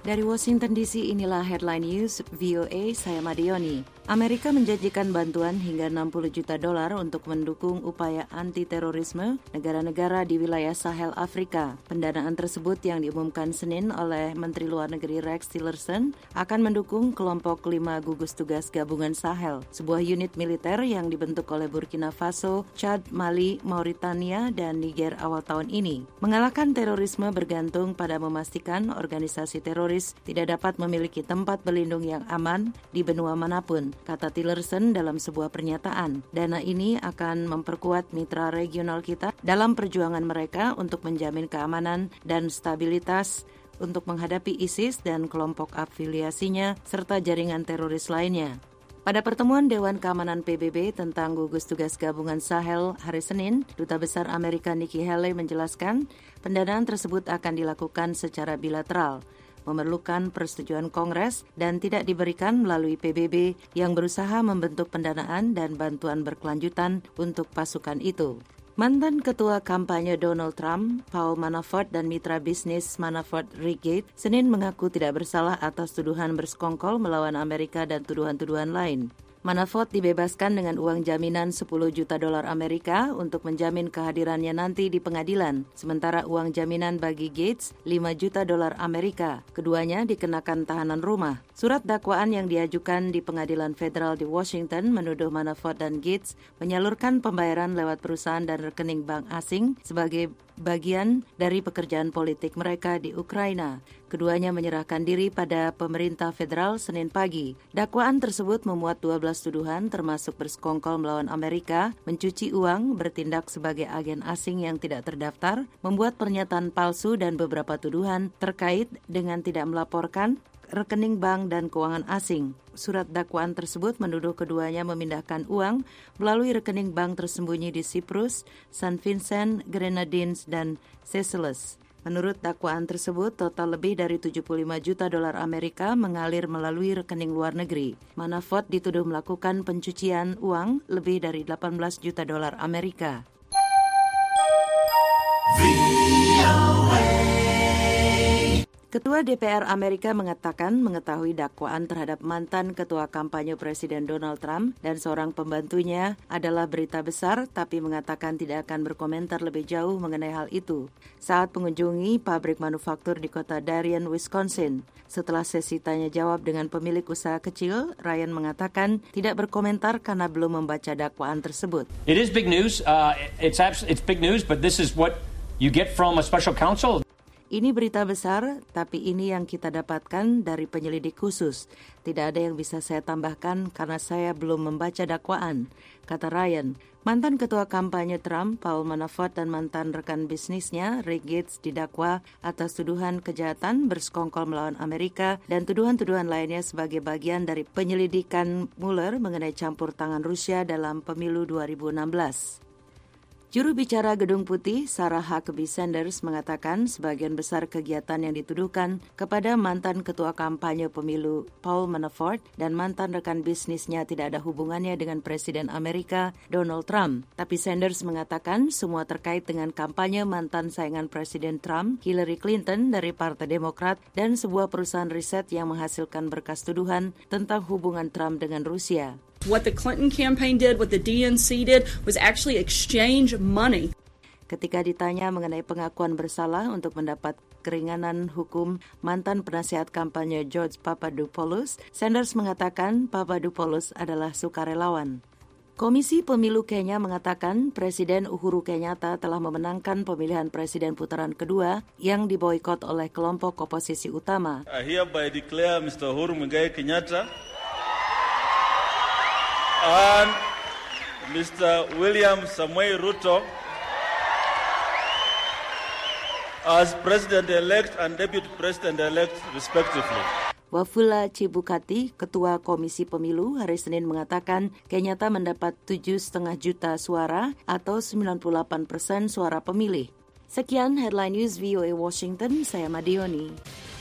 Dari Washington DC, inilah Headline News VOA, saya Madioni. Amerika menjanjikan bantuan hingga $60 juta untuk mendukung upaya anti-terorisme negara-negara di wilayah Sahel Afrika. Pendanaan tersebut yang diumumkan Senin oleh Menteri Luar Negeri Rex Tillerson akan mendukung kelompok 5 gugus tugas gabungan Sahel, sebuah unit militer yang dibentuk oleh Burkina Faso, Chad, Mali, Mauritania, dan Niger awal tahun ini. Mengalahkan terorisme bergantung pada memastikan organisasi teroris tidak dapat memiliki tempat berlindung yang aman di benua manapun, kata Tillerson dalam sebuah pernyataan. Dana ini akan memperkuat mitra regional kita dalam perjuangan mereka untuk menjamin keamanan dan stabilitas untuk menghadapi ISIS dan kelompok afiliasinya serta jaringan teroris lainnya. Pada pertemuan Dewan Keamanan PBB tentang gugus tugas gabungan Sahel hari Senin, Duta Besar Amerika Nikki Haley menjelaskan pendanaan tersebut akan dilakukan secara bilateral, memerlukan persetujuan Kongres dan tidak diberikan melalui PBB yang berusaha membentuk pendanaan dan bantuan berkelanjutan untuk pasukan itu. Mantan Ketua Kampanye Donald Trump, Paul Manafort dan mitra bisnis Manafort Rick Gates, Senin mengaku tidak bersalah atas tuduhan bersekongkol melawan Amerika dan tuduhan-tuduhan lain. Manafort dibebaskan dengan uang jaminan $10 juta Amerika untuk menjamin kehadirannya nanti di pengadilan, sementara uang jaminan bagi Gates $5 juta Amerika. Keduanya dikenakan tahanan rumah. Surat dakwaan yang diajukan di pengadilan federal di Washington menuduh Manafort dan Gates menyalurkan pembayaran lewat perusahaan dan rekening bank asing sebagai bagian dari pekerjaan politik mereka di Ukraina. Keduanya menyerahkan diri pada pemerintah federal Senin pagi. Dakwaan tersebut memuat 12 tuduhan termasuk bersekongkol melawan Amerika, mencuci uang, bertindak sebagai agen asing yang tidak terdaftar, membuat pernyataan palsu dan beberapa tuduhan terkait dengan tidak melaporkan rekening bank dan keuangan asing. Surat dakwaan tersebut menuduh keduanya memindahkan uang melalui rekening bank tersembunyi di Siprus, San Vincent, Grenadines, dan Seychelles. Menurut dakwaan tersebut, total lebih dari $75 juta Amerika mengalir melalui rekening luar negeri. Manafort dituduh melakukan pencucian uang lebih dari $18 juta Amerika. Ketua DPR Amerika mengatakan mengetahui dakwaan terhadap mantan ketua kampanye Presiden Donald Trump dan seorang pembantunya adalah berita besar, tapi mengatakan tidak akan berkomentar lebih jauh mengenai hal itu saat mengunjungi pabrik manufaktur di kota Darien, Wisconsin. Setelah sesi tanya jawab dengan pemilik usaha kecil, Ryan mengatakan tidak berkomentar karena belum membaca dakwaan tersebut. It is big news. It's big news, but this is what you get from a special counsel. Ini berita besar, tapi ini yang kita dapatkan dari penyelidik khusus. Tidak ada yang bisa saya tambahkan karena saya belum membaca dakwaan, kata Ryan. Mantan ketua kampanye Trump, Paul Manafort dan mantan rekan bisnisnya, Rick Gates, didakwa atas tuduhan kejahatan bersekongkol melawan Amerika dan tuduhan-tuduhan lainnya sebagai bagian dari penyelidikan Mueller mengenai campur tangan Rusia dalam pemilu 2016. Juru bicara Gedung Putih, Sarah Huckabee Sanders, mengatakan sebagian besar kegiatan yang dituduhkan kepada mantan ketua kampanye pemilu Paul Manafort dan mantan rekan bisnisnya tidak ada hubungannya dengan Presiden Amerika Donald Trump. Tapi Sanders mengatakan semua terkait dengan kampanye mantan saingan Presiden Trump, Hillary Clinton dari Partai Demokrat dan sebuah perusahaan riset yang menghasilkan berkas tuduhan tentang hubungan Trump dengan Rusia. What the Clinton campaign did, what the DNC did, was actually exchange money. Ketika ditanya mengenai pengakuan bersalah untuk mendapat keringanan hukum mantan penasihat kampanye George Papadopoulos, Sanders mengatakan Papadopoulos adalah sukarelawan. Komisi Pemilu Kenya mengatakan Presiden Uhuru Kenyatta telah memenangkan pemilihan presiden putaran kedua yang diboikot oleh kelompok oposisi utama. I hereby declare Mr. Uhuru Muigai Kenyatta and Mr. William Samoei Ruto as President-elect and Deputy President-elect respectively. Wafula Chebukati, Ketua Komisi Pemilu, hari Senin mengatakan Kenyatta mendapat 7,5 juta suara atau 98% suara pemilih. Sekian Headline News VOA Washington, saya Madioni.